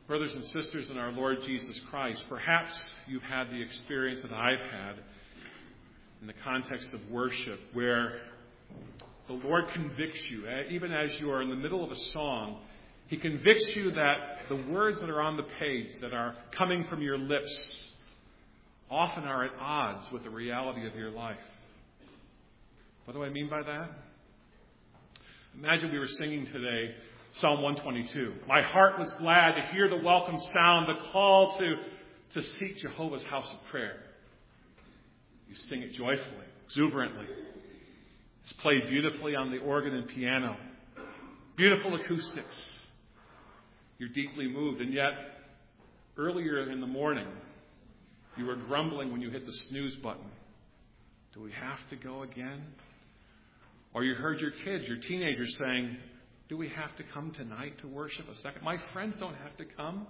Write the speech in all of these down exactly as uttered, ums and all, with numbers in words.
Brothers and sisters in our Lord Jesus Christ, perhaps you've had the experience that I've had in the context of worship where the Lord convicts you, even as you are in the middle of a song. He convicts you that the words that are on the page, that are coming from your lips, often are at odds with the reality of your life. What do I mean by that? Imagine we were singing today Psalm one twenty-two. My heart was glad to hear the welcome sound, the call to, to seek Jehovah's house of prayer. You sing it joyfully, exuberantly. It's played beautifully on the organ and piano. Beautiful acoustics. You're deeply moved. And yet, earlier in the morning, you were grumbling when you hit the snooze button. Do we have to go again? Or you heard your kids, your teenagers saying, do we have to come tonight to worship a second? My friends don't have to come.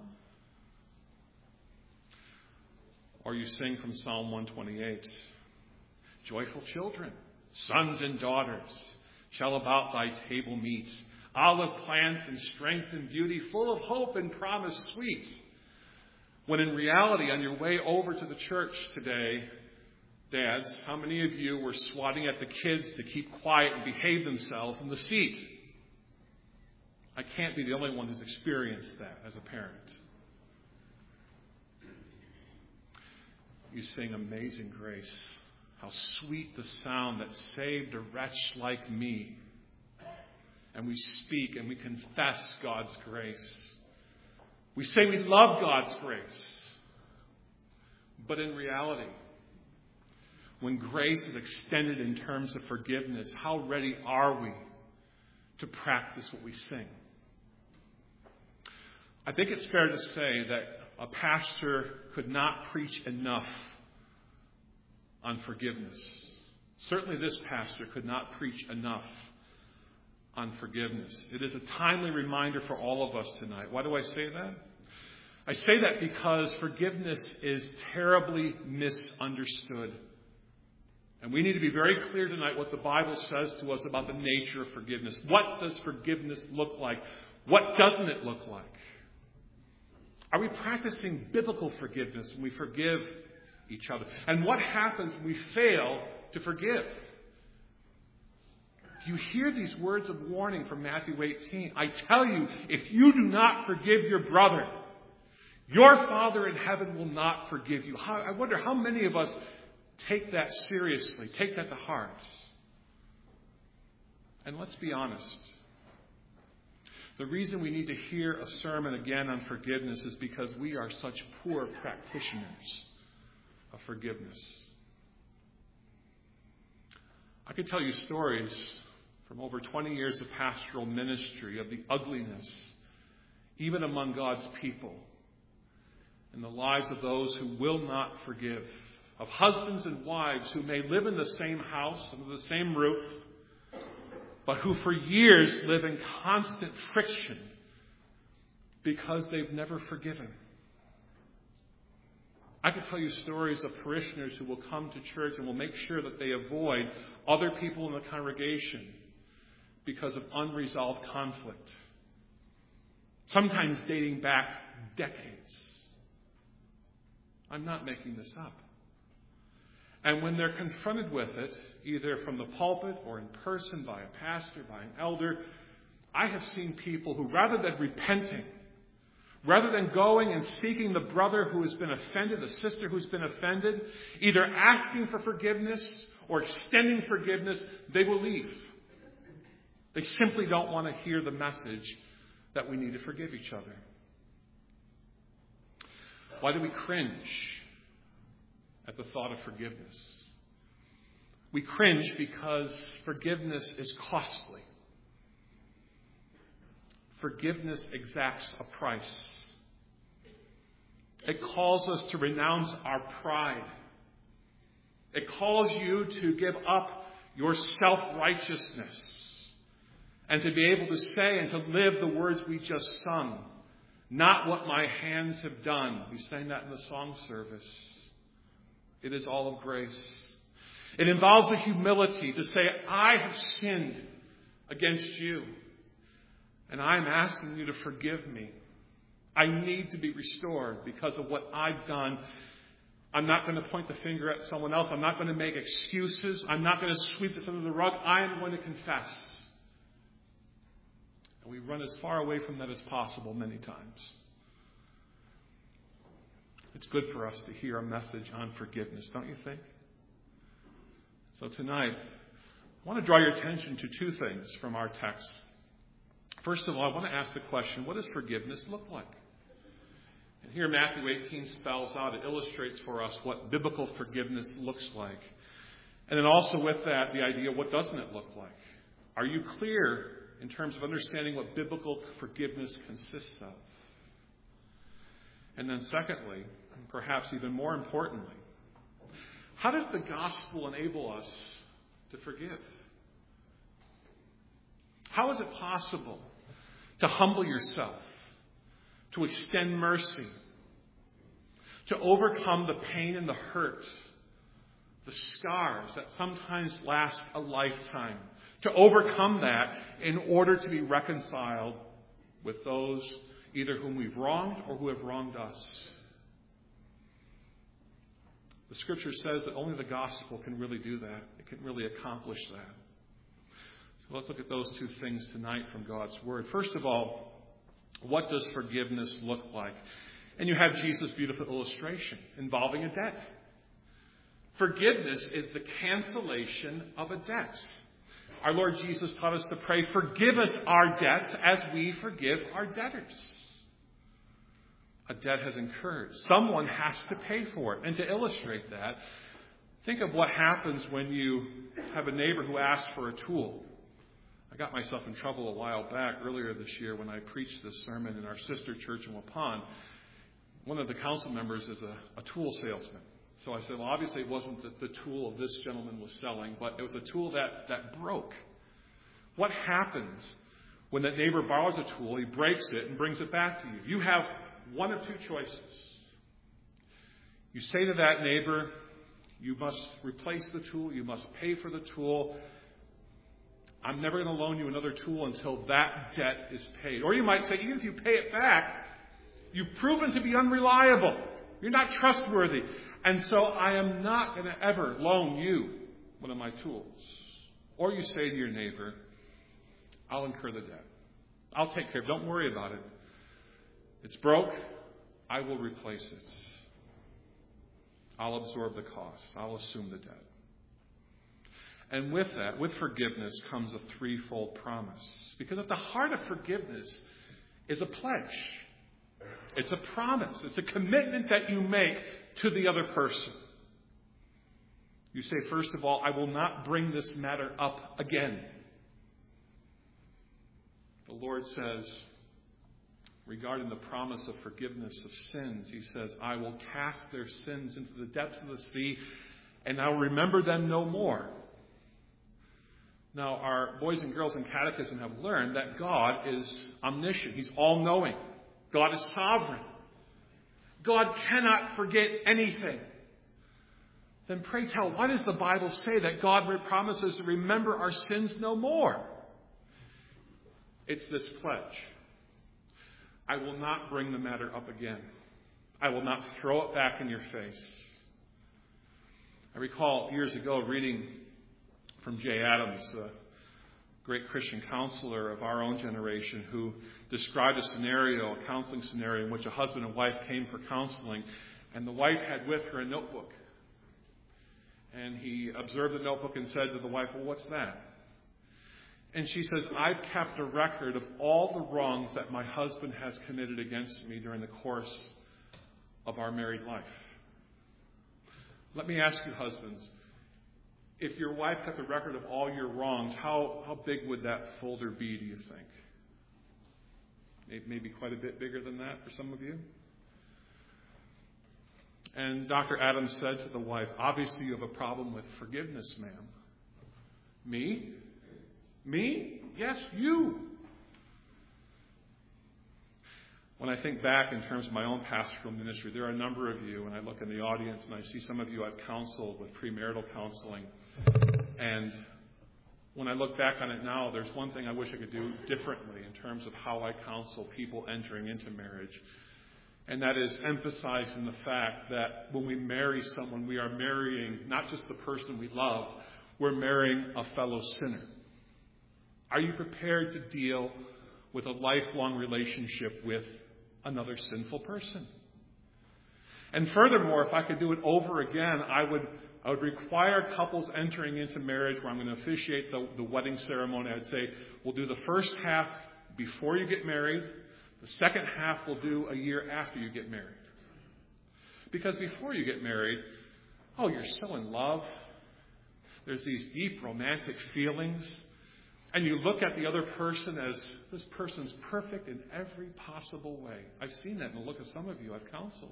Or you sing from Psalm one twenty-eight. Joyful children, sons and daughters, shall about thy table meet. Olive plants in strength and beauty, full of hope and promise sweet. When in reality, on your way over to the church today, dads, how many of you were swatting at the kids to keep quiet and behave themselves in the seat? I can't be the only one who's experienced that as a parent. You sing Amazing Grace. How sweet the sound that saved a wretch like me. And we speak and we confess God's grace. We say we love God's grace. But in reality, when grace is extended in terms of forgiveness, how ready are we to practice what we sing? I think it's fair to say that a pastor could not preach enough on forgiveness. Certainly this pastor could not preach enough on forgiveness. It is a timely reminder for all of us tonight. Why do I say that? I say that because forgiveness is terribly misunderstood. And we need to be very clear tonight what the Bible says to us about the nature of forgiveness. What does forgiveness look like? What doesn't it look like? Are we practicing biblical forgiveness when we forgive each other? And what happens when we fail to forgive? Do you hear these words of warning from Matthew eighteen? I tell you, if you do not forgive your brother, your Father in heaven will not forgive you. How, I wonder how many of us take that seriously, take that to heart. And let's be honest. The reason we need to hear a sermon again on forgiveness is because we are such poor practitioners of forgiveness. I could tell you stories from over twenty years of pastoral ministry of the ugliness, even among God's people, in the lives of those who will not forgive, of husbands and wives who may live in the same house, under the same roof, but who for years live in constant friction because they've never forgiven. I could tell you stories of parishioners who will come to church and will make sure that they avoid other people in the congregation because of unresolved conflict, sometimes dating back decades. I'm not making this up. And when they're confronted with it, either from the pulpit or in person by a pastor, by an elder, I have seen people who, rather than repenting, rather than going and seeking the brother who has been offended, the sister who's been offended, either asking for forgiveness or extending forgiveness, they will leave. They simply don't want to hear the message that we need to forgive each other. Why do we cringe at the thought of forgiveness? We cringe because forgiveness is costly. Forgiveness exacts a price. It calls us to renounce our pride. It calls you to give up your self-righteousness and to be able to say and to live the words we just sung. Not what my hands have done. We sang that in the song service. It is all of grace. It involves a humility to say, I have sinned against you, and I'm asking you to forgive me. I need to be restored because of what I've done. I'm not going to point the finger at someone else. I'm not going to make excuses. I'm not going to sweep it under the rug. I am going to confess. And we run as far away from that as possible many times. It's good for us to hear a message on forgiveness, don't you think? So tonight, I want to draw your attention to two things from our text. First of all, I want to ask the question, what does forgiveness look like? And here Matthew eighteen spells out, it illustrates for us what biblical forgiveness looks like. And then also with that, the idea, what doesn't it look like? Are you clear in terms of understanding what biblical forgiveness consists of? And then secondly, and perhaps even more importantly, how does the gospel enable us to forgive? How is it possible to humble yourself, to extend mercy, to overcome the pain and the hurt, the scars that sometimes last a lifetime, to overcome that in order to be reconciled with those either whom we've wronged or who have wronged us? The Scripture says that only the gospel can really do that. It can really accomplish that. So let's look at those two things tonight from God's Word. First of all, what does forgiveness look like? And you have Jesus' beautiful illustration involving a debt. Forgiveness is the cancellation of a debt. Our Lord Jesus taught us to pray, forgive us our debts as we forgive our debtors. A debt has incurred. Someone has to pay for it. And to illustrate that, think of what happens when you have a neighbor who asks for a tool. I got myself in trouble a while back, earlier this year, when I preached this sermon in our sister church in Waupun. One of the council members is a, a tool salesman. So I said, well, obviously it wasn't the, the tool this gentleman was selling, but it was a tool that, that broke. What happens when that neighbor borrows a tool, he breaks it, and brings it back to you? You have one of two choices. You say to that neighbor, you must replace the tool, you must pay for the tool. I'm never going to loan you another tool until that debt is paid. Or you might say, even if you pay it back, you've proven to be unreliable. You're not trustworthy. And so I am not going to ever loan you one of my tools. Or you say to your neighbor, I'll incur the debt. I'll take care of it. Don't worry about it. It's broke. I will replace it. I'll absorb the cost. I'll assume the debt. And with that, with forgiveness, comes a threefold promise. Because at the heart of forgiveness is a pledge. It's a promise. It's a commitment that you make to the other person. You say, first of all, I will not bring this matter up again. The Lord says, regarding the promise of forgiveness of sins, He says, I will cast their sins into the depths of the sea, and I will remember them no more. Now, our boys and girls in catechism have learned that God is omniscient. He's all-knowing. God is sovereign. God cannot forget anything. Then pray tell, why does the Bible say that God promises to remember our sins no more? It's this pledge. I will not bring the matter up again. I will not throw it back in your face. I recall years ago reading from Jay Adams, a great Christian counselor of our own generation, who described a scenario, a counseling scenario, in which a husband and wife came for counseling, and the wife had with her a notebook. And he observed the notebook and said to the wife, well, what's that? And she says, I've kept a record of all the wrongs that my husband has committed against me during the course of our married life. Let me ask you, husbands, if your wife kept a record of all your wrongs, how, how big would that folder be, do you think? Maybe quite a bit bigger than that for some of you? And Doctor Adams said to the wife, obviously you have a problem with forgiveness, ma'am. Me? Me? Yes, you. When I think back in terms of my own pastoral ministry, there are a number of you, and I look in the audience and I see some of you I've counseled with premarital counseling. And when I look back on it now, there's one thing I wish I could do differently in terms of how I counsel people entering into marriage. And that is emphasizing the fact that when we marry someone, we are marrying not just the person we love, we're marrying a fellow sinner. Are you prepared to deal with a lifelong relationship with another sinful person? And furthermore, if I could do it over again, I would I would require couples entering into marriage where I'm going to officiate the, the wedding ceremony. I'd say, we'll do the first half before you get married. The second half we'll do a year after you get married. Because before you get married, oh, you're so in love. There's these deep romantic feelings. And you look at the other person as this person's perfect in every possible way. I've seen that in the look of some of you I've counseled.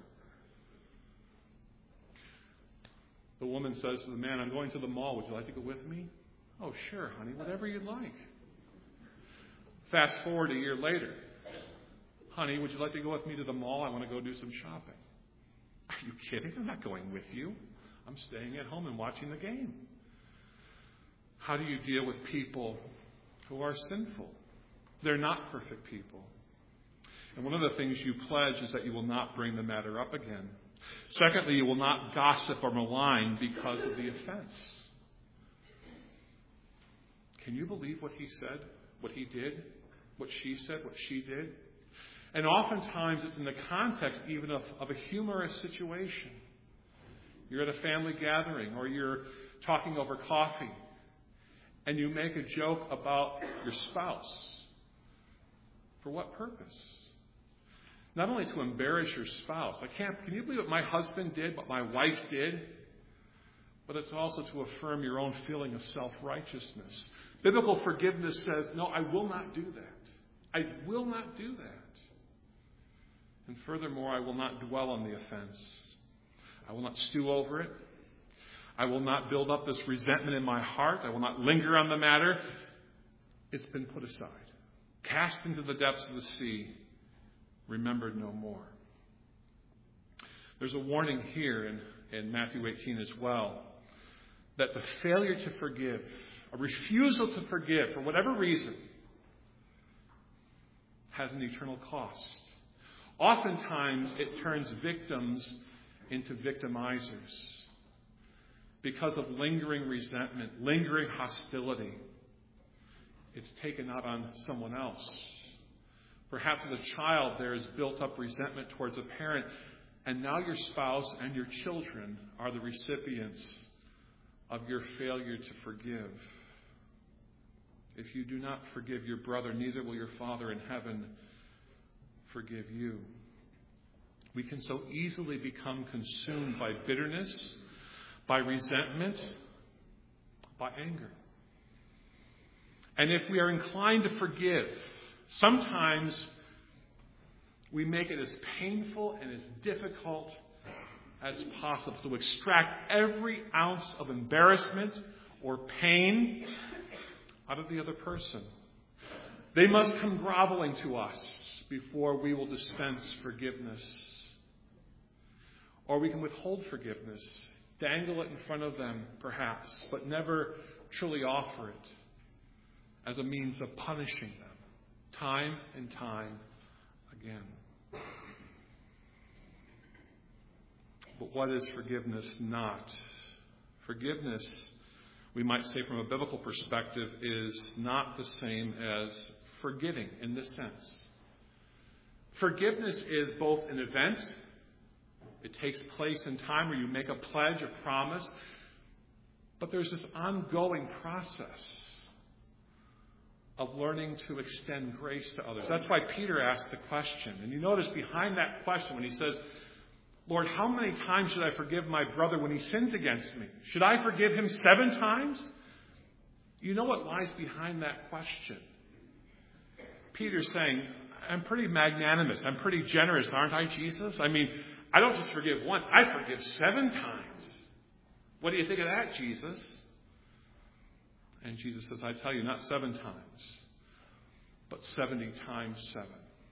The woman says to the man, I'm going to the mall. Would you like to go with me? Oh, sure, honey, whatever you'd like. Fast forward a year later. Honey, would you like to go with me to the mall? I want to go do some shopping. Are you kidding? I'm not going with you. I'm staying at home and watching the game. How do you deal with people who are sinful? They're not perfect people. And one of the things you pledge is that you will not bring the matter up again. Secondly, you will not gossip or malign because of the offense. Can you believe what he said, what he did, what she said, what she did? And oftentimes it's in the context even of, of a humorous situation. You're at a family gathering or you're talking over coffee and you make a joke about your spouse. For what purpose? Not only to embarrass your spouse. I can't, can you believe what my husband did, what my wife did? But it's also to affirm your own feeling of self-righteousness. Biblical forgiveness says, no, I will not do that. I will not do that. And furthermore, I will not dwell on the offense. I will not stew over it. I will not build up this resentment in my heart. I will not linger on the matter. It's been put aside. Cast into the depths of the sea. Remembered no more. There's a warning here in, in Matthew eighteen as well, that the failure to forgive, a refusal to forgive for whatever reason, has an eternal cost. Oftentimes it turns victims into victimizers because of lingering resentment, lingering hostility. It's taken out on someone else. Perhaps as a child there is built up resentment towards a parent, and now your spouse and your children are the recipients of your failure to forgive. If you do not forgive your brother, neither will your Father in heaven forgive you. We can so easily become consumed by bitterness, by resentment, by anger. And if we are inclined to forgive, sometimes we make it as painful and as difficult as possible to extract every ounce of embarrassment or pain out of the other person. They must come groveling to us before we will dispense forgiveness. Or we can withhold forgiveness, dangle it in front of them perhaps, but never truly offer it as a means of punishing them. Time and time again. But what is forgiveness not? Forgiveness, we might say from a biblical perspective, is not the same as forgetting in this sense. Forgiveness is both an event. It takes place in time where you make a pledge, a promise. But there's this ongoing process of learning to extend grace to others. That's why Peter asked the question. And you notice behind that question when he says, Lord, how many times should I forgive my brother when he sins against me? Should I forgive him seven times? You know what lies behind that question? Peter's saying, I'm pretty magnanimous. I'm pretty generous, aren't I, Jesus? I mean, I don't just forgive once. I forgive seven times. What do you think of that, Jesus? And Jesus says, I tell you, not seven times, but seventy times seven.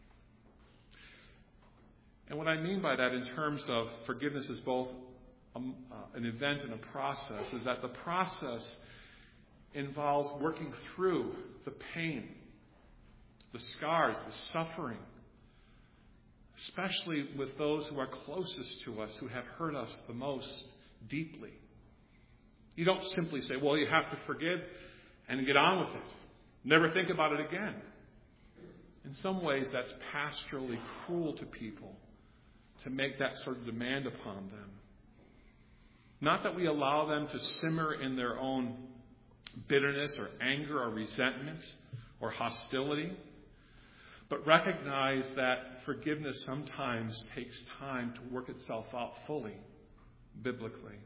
And what I mean by that in terms of forgiveness is both a, uh, an event and a process, is that the process involves working through the pain, the scars, the suffering, especially with those who are closest to us, who have hurt us the most deeply. You don't simply say, well, you have to forgive and get on with it. Never think about it again. In some ways, that's pastorally cruel to people to make that sort of demand upon them. Not that we allow them to simmer in their own bitterness or anger or resentment or hostility, but recognize that forgiveness sometimes takes time to work itself out fully, biblically.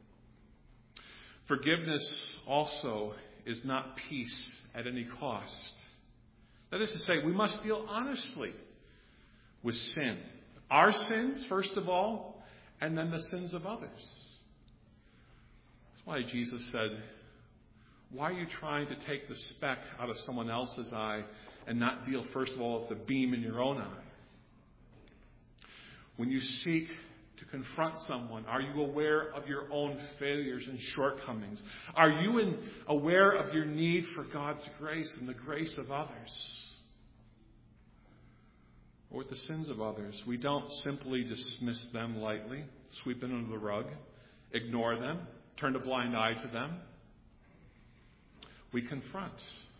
Forgiveness also is not peace at any cost. That is to say, we must deal honestly with sin. Our sins, first of all, and then the sins of others. That's why Jesus said, why are you trying to take the speck out of someone else's eye and not deal, first of all, with the beam in your own eye? When you seek to confront someone, are you aware of your own failures and shortcomings? Are you in, aware of your need for God's grace and the grace of others? Or with the sins of others, we don't simply dismiss them lightly, sweep them under the rug, ignore them, turn a blind eye to them. We confront.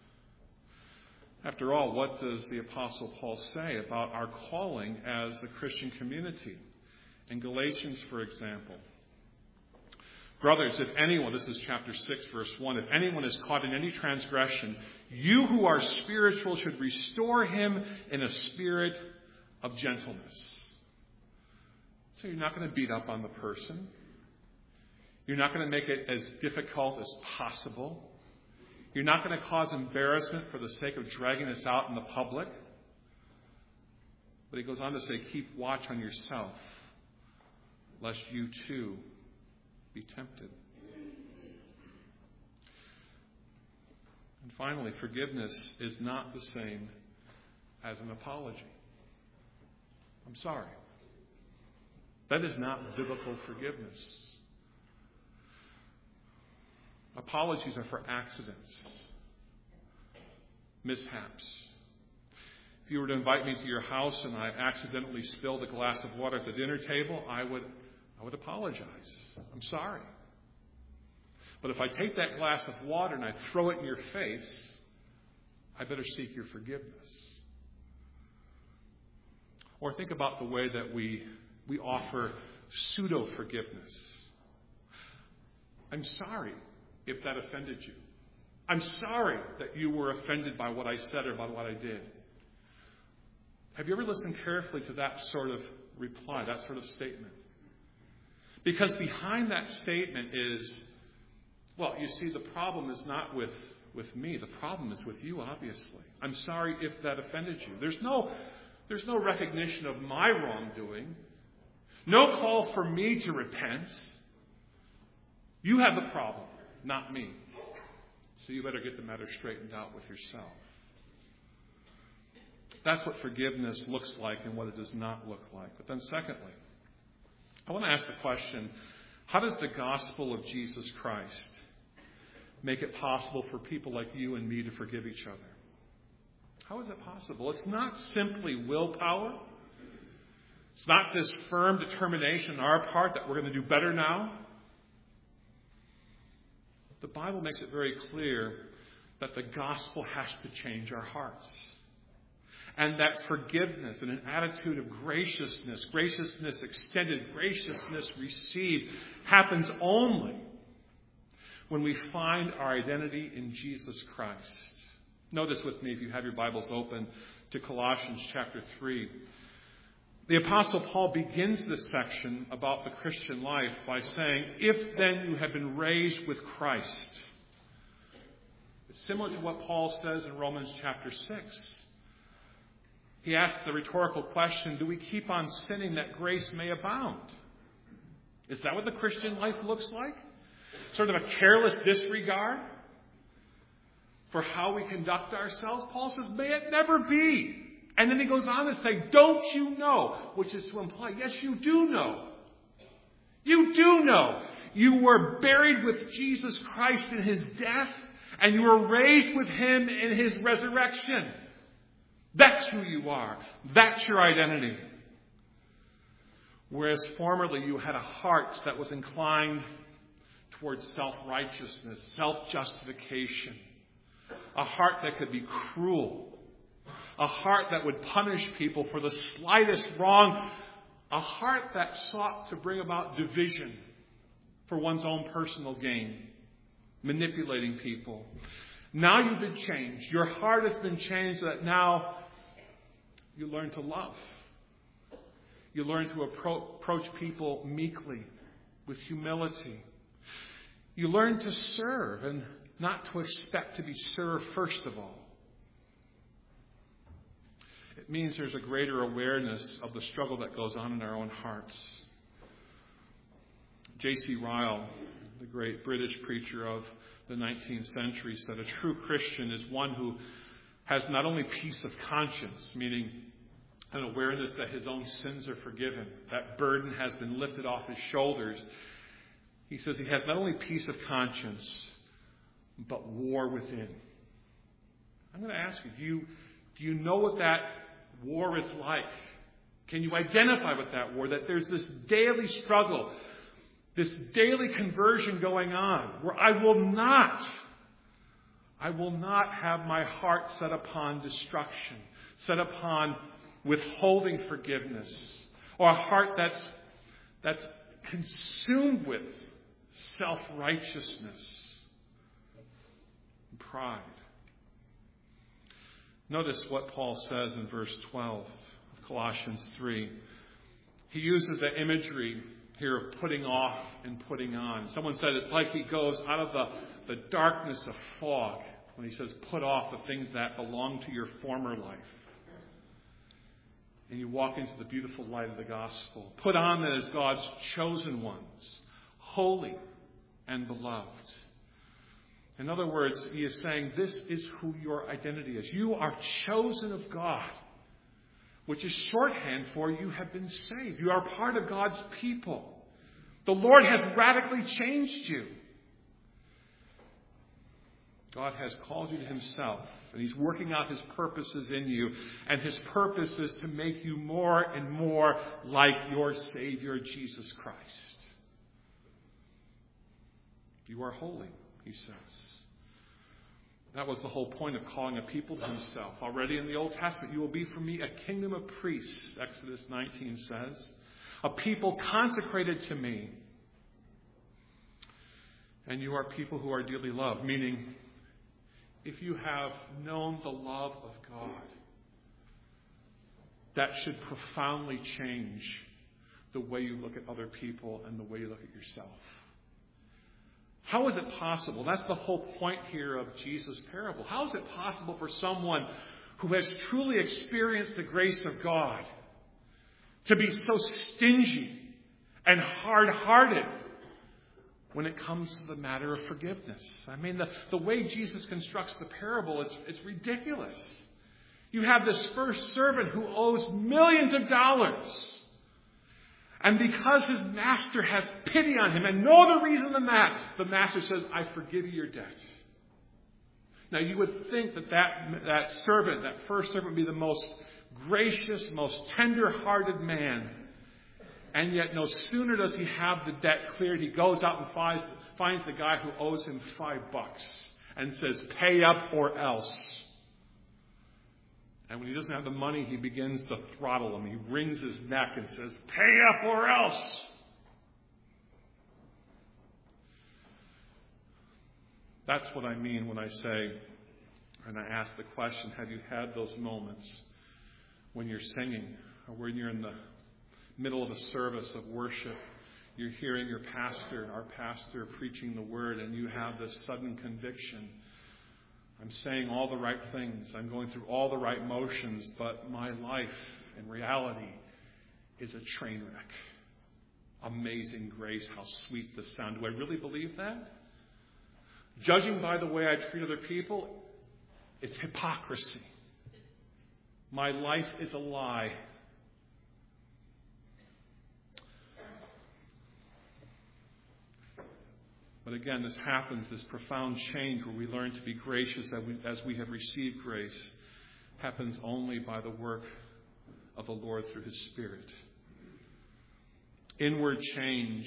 After all, what does the Apostle Paul say about our calling as a Christian community? In Galatians, for example, brothers, if anyone, this is chapter six, verse one, if anyone is caught in any transgression, you who are spiritual should restore him in a spirit of gentleness. So you're not going to beat up on the person. You're not going to make it as difficult as possible. You're not going to cause embarrassment for the sake of dragging this out in the public. But he goes on to say, keep watch on yourself, lest you too be tempted. And finally, forgiveness is not the same as an apology. I'm sorry. That is not biblical forgiveness. Apologies are for accidents, mishaps. If you were to invite me to your house and I accidentally spilled a glass of water at the dinner table, I would, I would apologize. I'm sorry. But if I take that glass of water and I throw it in your face, I better seek your forgiveness. Or think about the way that we, we offer pseudo-forgiveness. I'm sorry if that offended you. I'm sorry that you were offended by what I said or by what I did. Have you ever listened carefully to that sort of reply, that sort of statement? Because behind that statement is, well, you see, the problem is not with, with me. The problem is with you, obviously. I'm sorry if that offended you. There's no, there's no recognition of my wrongdoing. No call for me to repent. You have the problem, not me. So you better get the matter straightened out with yourself. That's what forgiveness looks like and what it does not look like. But then secondly, I want to ask the question, how does the gospel of Jesus Christ make it possible for people like you and me to forgive each other? How is it possible? It's not simply willpower. It's not this firm determination on our part that we're going to do better now. The Bible makes it very clear that the gospel has to change our hearts. And that forgiveness and an attitude of graciousness, graciousness extended, graciousness received, happens only when we find our identity in Jesus Christ. Notice with me, if you have your Bibles open, to Colossians chapter three. The Apostle Paul begins this section about the Christian life by saying, if then you have been raised with Christ. It's similar to what Paul says in Romans chapter six. He asks the rhetorical question, do we keep on sinning that grace may abound? Is that what the Christian life looks like? Sort of a careless disregard for how we conduct ourselves? Paul says, may it never be. And then he goes on to say, don't you know? Which is to imply, yes, you do know. You do know. You were buried with Jesus Christ in his death, And you were raised with him in his resurrection. That's who you are. That's your identity. Whereas formerly you had a heart that was inclined towards self-righteousness, self-justification. A heart that could be cruel. A heart that would punish people for the slightest wrong. A heart that sought to bring about division for one's own personal gain. Manipulating people. Now you've been changed. Your heart has been changed so that now you learn to love. You learn to appro- approach people meekly, with humility. You learn to serve and not to expect to be served first of all. It means there's a greater awareness of the struggle that goes on in our own hearts. J C Ryle, the great British preacher of the nineteenth century, said a true Christian is one who has not only peace of conscience, meaning an awareness that his own sins are forgiven, that burden has been lifted off his shoulders. He says he has not only peace of conscience, but war within. I'm going to ask you, do you, do you know what that war is like? Can you identify with that war? That there's this daily struggle, this daily conversion going on, where I will not, I will not have my heart set upon destruction, set upon withholding forgiveness, or a heart that's that's consumed with self-righteousness and pride. Notice what Paul says in verse twelve of Colossians three. He uses that imagery here of putting off and putting on. Someone said it's like he goes out of the, the darkness of fog when he says put off the things that belong to your former life. And you walk into the beautiful light of the gospel. Put on that as God's chosen ones, holy and beloved. In other words, he is saying this is who your identity is. You are chosen of God, which is shorthand for you have been saved. You are part of God's people. The Lord has radically changed you. God has called you to himself. And he's working out his purposes in you. And his purpose is to make you more and more like your Savior, Jesus Christ. You are holy, he says. That was the whole point of calling a people to himself. Already in the Old Testament, you will be for me a kingdom of priests, Exodus nineteen says. A people consecrated to me. And you are people who are dearly loved, meaning if you have known the love of God, that should profoundly change the way you look at other people and the way you look at yourself. How is it possible? That's the whole point here of Jesus' parable. How is it possible for someone who has truly experienced the grace of God to be so stingy and hard-hearted when it comes to the matter of forgiveness? I mean, the, the way Jesus constructs the parable, it's, it's ridiculous. You have this first servant who owes millions of dollars. And because his master has pity on him, and no other reason than that, the master says, I forgive you your debt. Now, you would think that that, that servant, that first servant, would be the most gracious, most tender-hearted man. And yet no sooner does he have the debt cleared, he goes out and finds, finds the guy who owes him five bucks and says, pay up or else. And when he doesn't have the money, he begins to throttle him. He wrings his neck and says, pay up or else. That's what I mean when I say, and I ask the question, have you had those moments when you're singing or when you're in the middle of a service of worship, you're hearing your pastor, our pastor, preaching the word, and you have this sudden conviction. I'm saying all the right things. I'm going through all the right motions, but my life in reality is a train wreck. Amazing grace, how sweet the sound. Do I really believe that? Judging by the way I treat other people, it's hypocrisy. My life is a lie. But again, this happens, this profound change where we learn to be gracious as we, as we have received grace, happens only by the work of the Lord through His Spirit. Inward change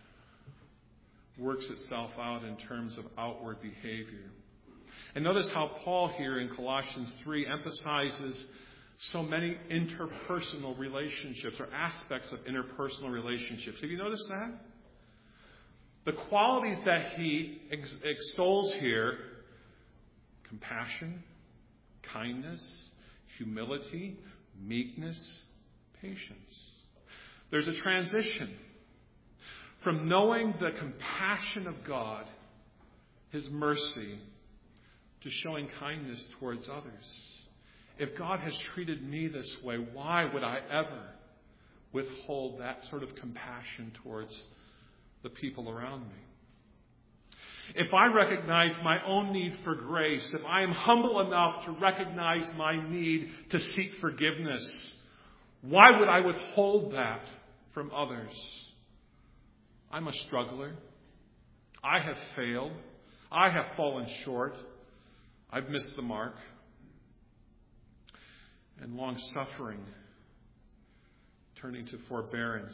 works itself out in terms of outward behavior. And notice how Paul here in Colossians three emphasizes so many interpersonal relationships or aspects of interpersonal relationships. Have you noticed that? The qualities that he ex- extols here, compassion, kindness, humility, meekness, patience. There's a transition from knowing the compassion of God, His mercy, to showing kindness towards others. If God has treated me this way, why would I ever withhold that sort of compassion towards the people around me? If I recognize my own need for grace, if I am humble enough to recognize my need to seek forgiveness, why would I withhold that from others? I'm a struggler. I have failed. I have fallen short. I've missed the mark. And long-suffering, turning to forbearance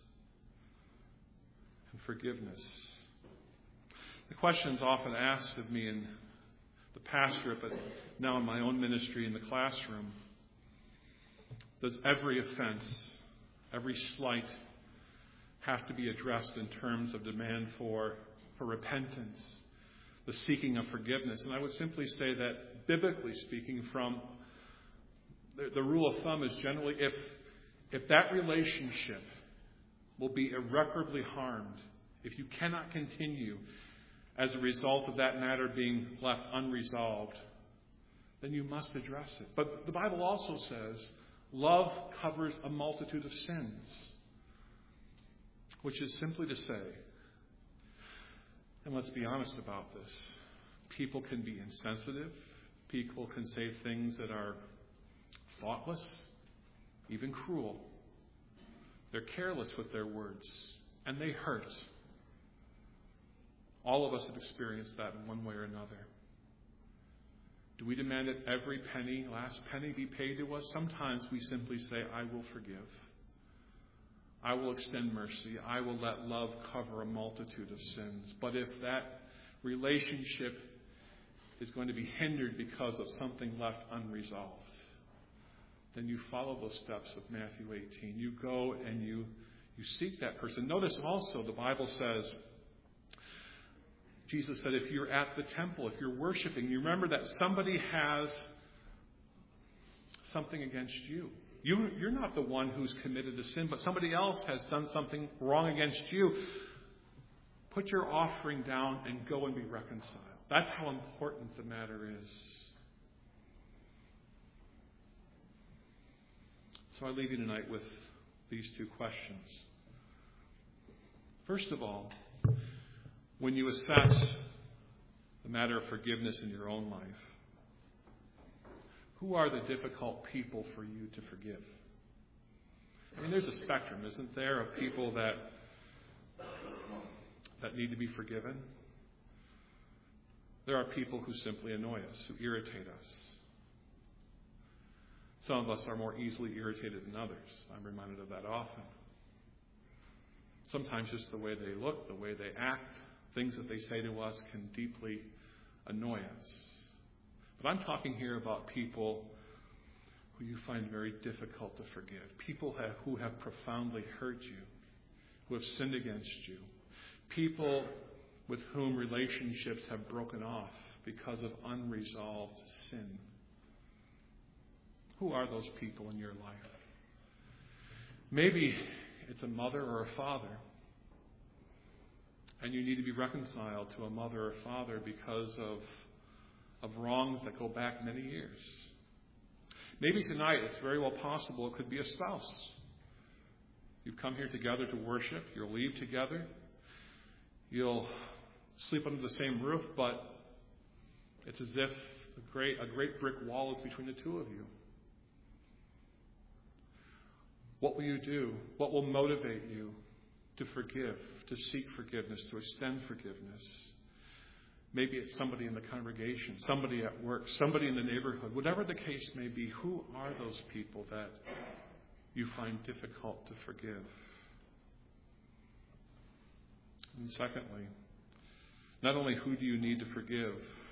and forgiveness. The question is often asked of me in the pastorate, but now in my own ministry in the classroom, does every offense, every slight, have to be addressed in terms of demand for, for repentance, the seeking of forgiveness? And I would simply say that, biblically speaking, from the, the rule of thumb is generally if if that relationship will be irreparably harmed, if you cannot continue as a result of that matter being left unresolved, then you must address it. But the Bible also says love covers a multitude of sins, which is simply to say, and let's be honest about this, people can be insensitive. People can say things that are thoughtless, even cruel. They're careless with their words, and they hurt. All of us have experienced that in one way or another. Do we demand that every penny, last penny, be paid to us? Sometimes we simply say, I will forgive. I will extend mercy. I will let love cover a multitude of sins. But if that relationship is going to be hindered because of something left unresolved, then you follow those steps of Matthew eighteen. You go and you, you seek that person. Notice also the Bible says, Jesus said, if you're at the temple, if you're worshiping, you remember that somebody has something against you. You, you're not the one who's committed a sin, but somebody else has done something wrong against you. Put your offering down and go and be reconciled. That's how important the matter is. So I leave you tonight with these two questions. First of all, when you assess the matter of forgiveness in your own life, who are the difficult people for you to forgive? I mean, there's a spectrum, isn't there, of people that that need to be forgiven. There are people who simply annoy us, who irritate us. Some of us are more easily irritated than others. I'm reminded of that often. Sometimes just the way they look, the way they act, things that they say to us can deeply annoy us. But I'm talking here about people who you find very difficult to forgive. People have, who have profoundly hurt you, who have sinned against you. People with whom relationships have broken off because of unresolved sin. Who are those people in your life? Maybe it's a mother or a father, and you need to be reconciled to a mother or father because of, of wrongs that go back many years. Maybe tonight it's very well possible it could be a spouse. You've come here together to worship. You'll leave together. You'll sleep under the same roof, but it's as if a great, a great brick wall is between the two of you. What will you do? What will motivate you to forgive, to seek forgiveness, to extend forgiveness. Maybe it's somebody in the congregation, somebody at work, somebody in the neighborhood. Whatever the case may be, who are those people that you find difficult to forgive? And secondly, not only who do you need to forgive,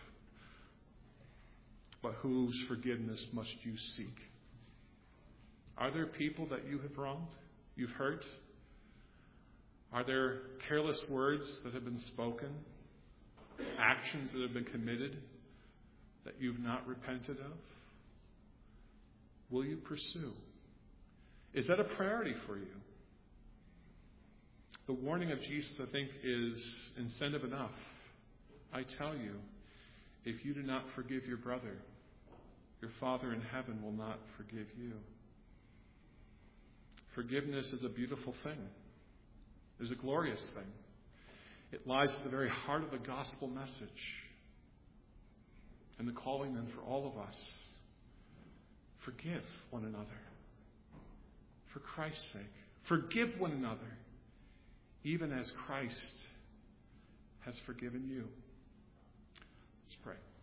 but whose forgiveness must you seek? Are there people that you have wronged, you've hurt? Are there careless words that have been spoken, actions that have been committed that you've not repented of? Will you pursue? Is that a priority for you? The warning of Jesus, I think, is incentive enough. I tell you, if you do not forgive your brother, your Father in heaven will not forgive you. Forgiveness is a beautiful thing. It's a glorious thing. It lies at the very heart of the gospel message. And the calling then for all of us, forgive one another. For Christ's sake, forgive one another, even as Christ has forgiven you. Let's pray.